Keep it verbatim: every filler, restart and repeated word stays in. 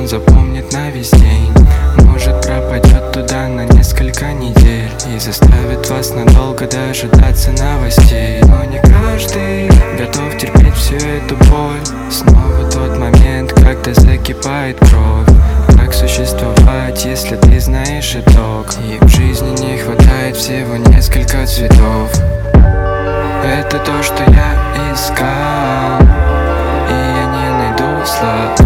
он запомнит на весь день. Может, пропадет туда на несколько недель и заставит вас надолго дожидаться новостей. Но не каждый готов терпеть всю эту боль. Снова тот момент, когда закипает кровь. Как существовать, если ты знаешь итог? И в жизни не хватает всего несколько цветов. Это то, что я искал, и я не найду слов.